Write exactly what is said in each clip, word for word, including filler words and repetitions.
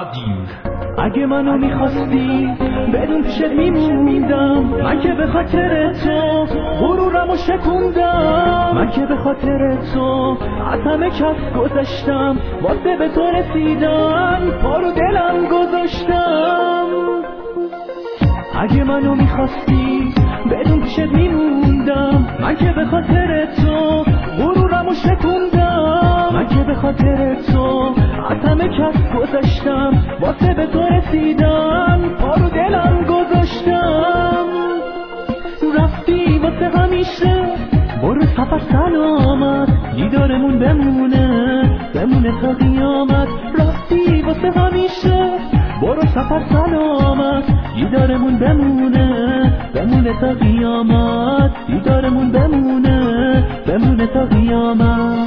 رادیو. اگه منو میخواستی بدون پیشت میموندم، من که به خاطر تو غرورمو شکوندم، من که به خاطر تو از همه کس گذشتم، واسه به تو رسیدم پا رو دلم گذاشتم. اگه منو میخواستی بدون پیشت میموندم، من که به خاطر تو غرورمو شکوندم، من که به خاطر تو از همه کس گذشتم، واسه به تو رسیدم پا رو دلم گذاشتم. رفتی واسه همیشه، برو سفر سلامت، دیدارمون بمونه بمونه تا قیامت. رفتی واسه همیشه، برو سفر سلامت، دیدارمون بمونه بمونه تا قیامت، دیدارمون بمونه بمونه تا قیامت.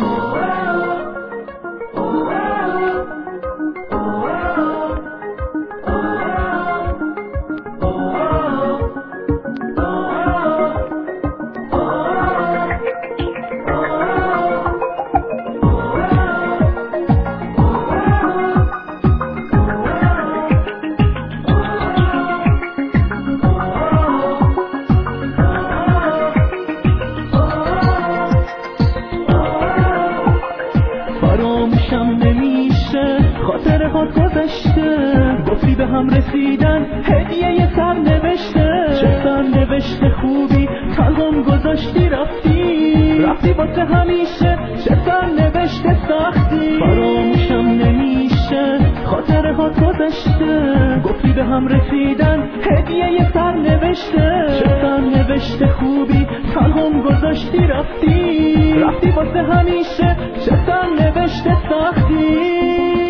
فراموشم نمیشه خاطر هات گذشته، گفتی به هم رسیدن هدیه یه سر نوشته، چه سر نوشته خوبی تلقم گذاشتی رفتی، رفتی واسه همیشه چه سر نوشته سختی. فراموشم نمیشه خاطر هات گذشته، گفتی به هم رسیدن هدیه یه سر نوشته، چه سر نوشته خوبی تلقم گذاشتی رفتی، رفتی واسه همیشه چه سر نوشته سختی.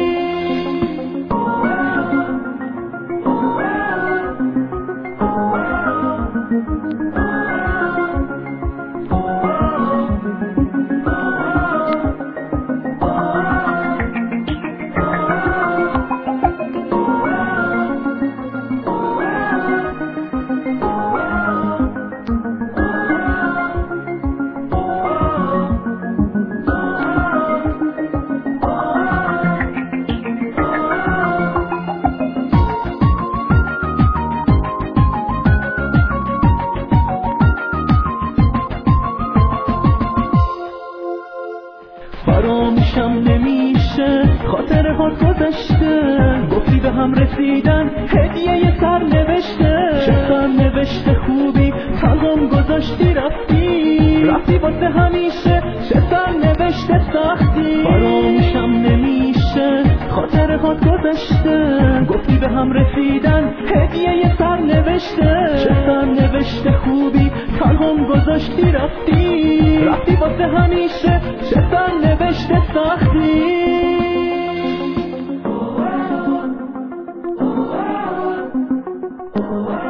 فراموشم نمیشه خاطر هات گذشته، گفتی به هم رسیدن هدیه یه سر نوشته، چه سر نوشته خوبی تلقم گذاشتی رفتی، رفتی واسه همیشه چه سر نوشته سختی. فراموشم نمیشه خاطر هات گذشته، گفتی به هم رسیدن هدیه یه سر نوشته، چه سر نوشته خوبی تلقم گذاشتی رفتی، رفتی واسه همیشه چه سر نوشته سختی. Oh, oh, oh, oh, oh.